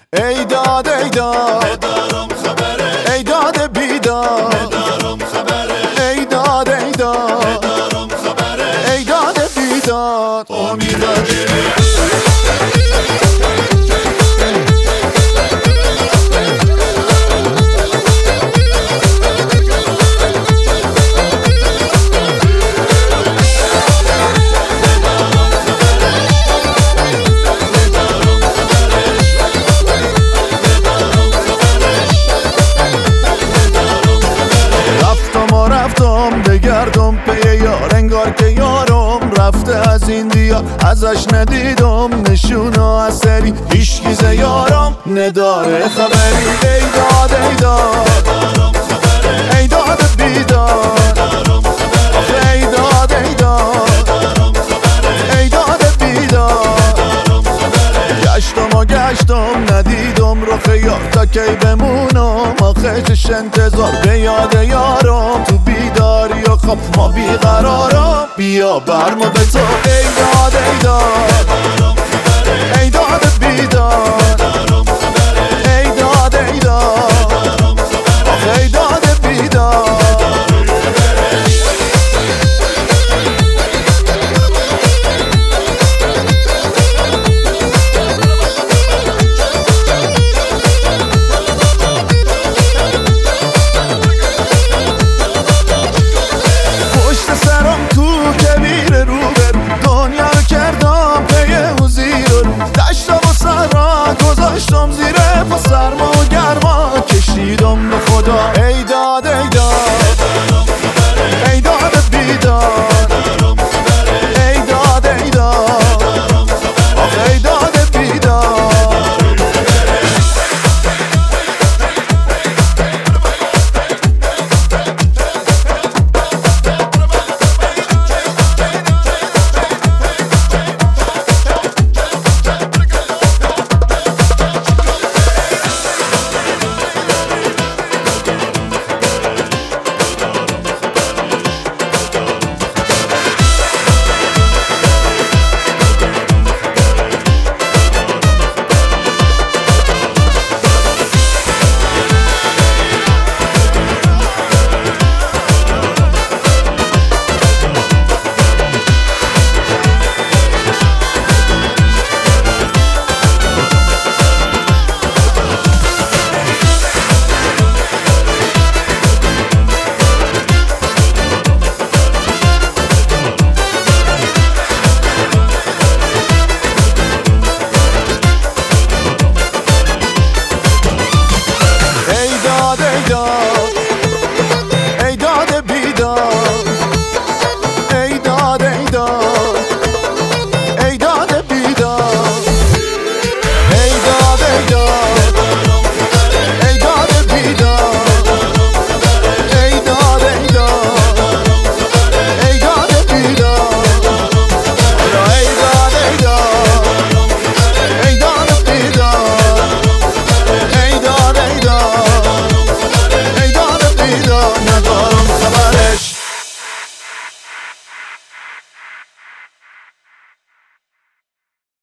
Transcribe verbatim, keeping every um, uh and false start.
ای داد ای داد ندارم خبره، ای داد بیداد ندارم خبره، ای داد ای داد ندارم خبره، ای داد بیداد امیداجی بگردم پی یار انگار که یارم رفته از این دیار، ازش ندیدم نشون و اثری، هیچ ز یارم نداره خبری. ای داد ای داد ای داد بیداد آخه ای داد ای داد ای داد بیداد گشتم و گشتم ندیدم رخ یار، تا کی بمونم آخه چش انتظار به یاد یارم تو بیداری و خواب ما بیقرارم، بیا برمو به تو. ای داد ای داد ای داد بیداد ای داد ای داد آخه ای داد بیداد گذاشتم زیر پا سرما و گرما کشیدم به خدا. ای داد ای داد ای داد بیداد ای داد ای داد آخه ای داد بیداد ای داد